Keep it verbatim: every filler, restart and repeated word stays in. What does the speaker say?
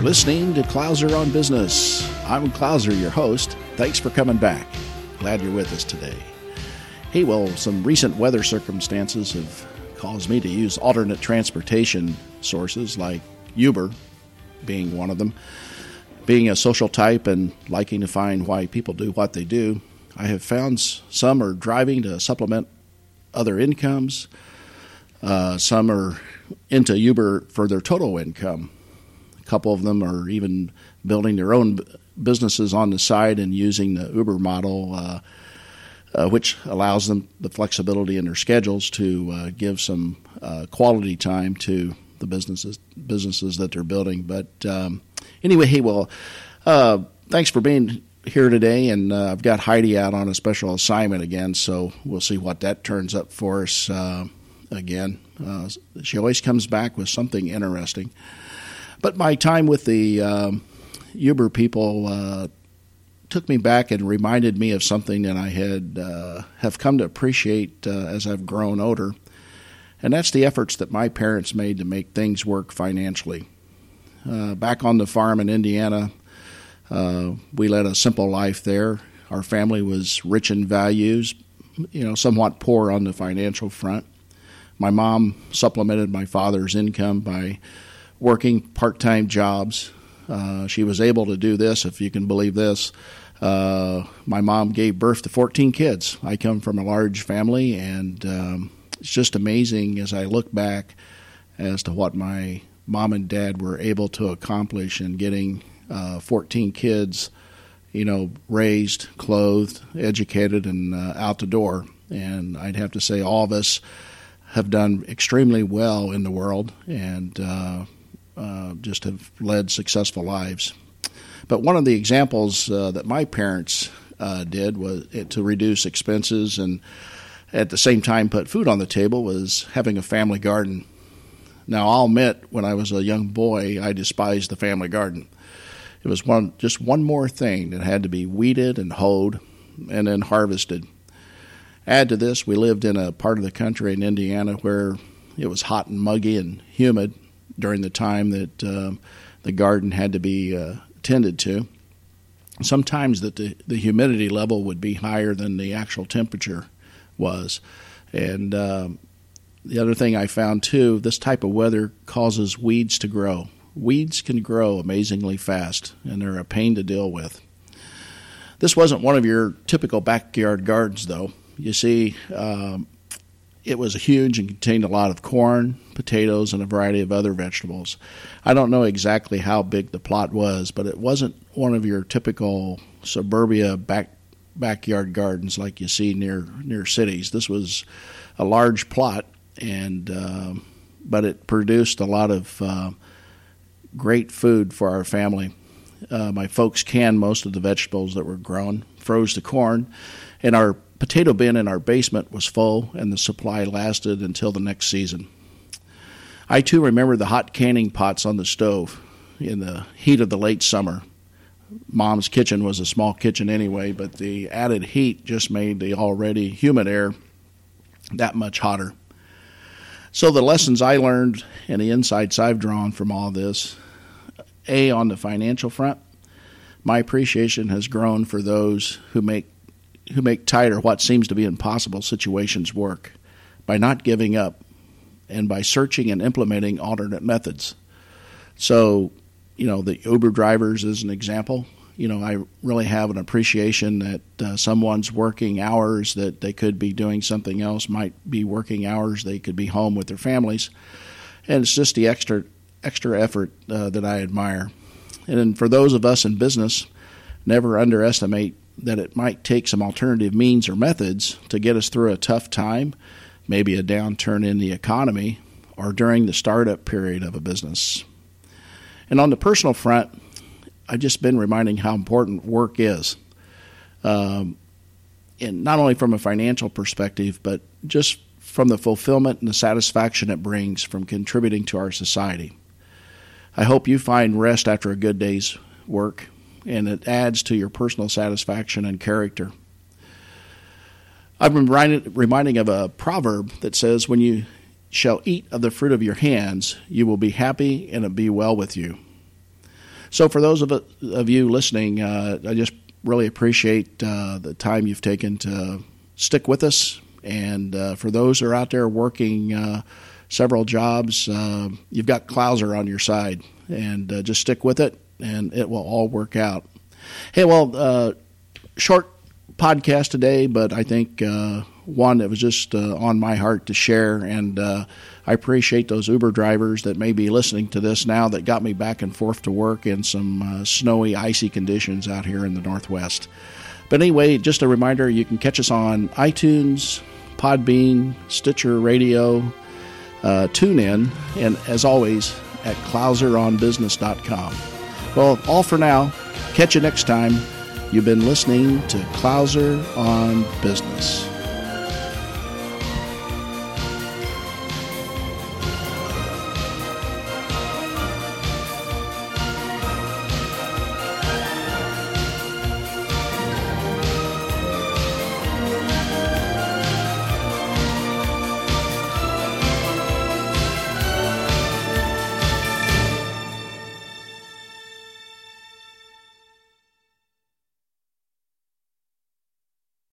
listening to Clouser on Business. I'm Clouser, your host. Thanks for coming back. Glad you're with us today. Hey, well, some recent weather circumstances have caused me to use alternate transportation sources like Uber being one of them. Being a social type and liking to find why people do what they do, I have found some are driving to supplement other incomes. Uh, some are into Uber for their total income. A couple of them are even building their own businesses on the side and using the Uber model, uh, uh, which allows them the flexibility in their schedules to uh, give some uh, quality time to the businesses businesses that they're building. But um, anyway, hey, well, uh, thanks for being here today, and uh, I've got Heidi out on a special assignment again, so we'll see what that turns up for us uh, again. Uh, she always comes back with something interesting. But my time with the um, Uber people uh, took me back and reminded me of something that I had uh, have come to appreciate uh, as I've grown older, and that's the efforts that my parents made to make things work financially. Uh, back on the farm in Indiana, uh, we led a simple life there. Our family was rich in values, you know, somewhat poor on the financial front. My mom supplemented my father's income by working part-time jobs. Uh, she was able to do this, if you can believe this. Uh, my mom gave birth to fourteen kids. I come from a large family, and um, it's just amazing as I look back as to what my mom and dad were able to accomplish in getting uh, fourteen kids, you know, raised, clothed, educated, and uh, out the door. And I'd have to say all of us have done extremely well in the world, and uh, uh, just have led successful lives. But one of the examples uh, that my parents uh, did was it, to reduce expenses and at the same time put food on the table was having a family garden. Now, I'll admit, when I was a young boy, I despised the family garden. It was one just one more thing that had to be weeded and hoed and then harvested. Add to this, we lived in a part of the country in Indiana where it was hot and muggy and humid during the time that uh, the garden had to be uh, tended to. Sometimes that the, the humidity level would be higher than the actual temperature was. And um, the other thing I found, too, this type of weather causes weeds to grow. Weeds can grow amazingly fast, and they're a pain to deal with. This wasn't one of your typical backyard gardens, though. You see, um, it was huge and contained a lot of corn, potatoes, and a variety of other vegetables. I don't know exactly how big the plot was, but it wasn't one of your typical suburbia back backyard gardens like you see near near cities. This was a large plot, and uh, but it produced a lot of uh, great food for our family. Uh, my folks canned most of the vegetables that were grown, froze the corn, and our potato bin in our basement was full, and the supply lasted until the next season. I, too, remember the hot canning pots on the stove in the heat of the late summer. Mom's kitchen was a small kitchen anyway, but the added heat just made the already humid air that much hotter. So the lessons I learned and the insights I've drawn from all this, A, on the financial front, my appreciation has grown for those who make who make tight or what seems to be impossible situations work by not giving up and by searching and implementing alternate methods. So, you know, the Uber drivers is an example. You know, I really have an appreciation that uh, someone's working hours that they could be doing something else, might be working hours they could be home with their families. And it's just the extra extra effort uh, that I admire. And then for those of us in business, never underestimate that it might take some alternative means or methods to get us through a tough time, maybe a downturn in the economy, or during the startup period of a business. And on the personal front, I've just been reminding how important work is, um, and not only from a financial perspective, but just from the fulfillment and the satisfaction it brings from contributing to our society. I hope you find rest after a good day's work, and it adds to your personal satisfaction and character. I've been reminding of a proverb that says, when you shall eat of the fruit of your hands, you will be happy and it be well with you. So for those of, of you listening, uh, I just really appreciate uh, the time you've taken to stick with us. And uh, for those who are out there working uh, several jobs, uh, you've got Clouser on your side. And uh, just stick with it, and it will all work out. Hey, well, uh, short podcast today, but I think uh, one that was just uh, on my heart to share. And uh, I appreciate those Uber drivers that may be listening to this now that got me back and forth to work in some uh, snowy, icy conditions out here in the Northwest. But anyway, just a reminder, you can catch us on iTunes, Podbean, Stitcher Radio, uh, TuneIn, and as always, at clouser on business dot com. Well, all for now. Catch you next time. You've been listening to Clouser on Business.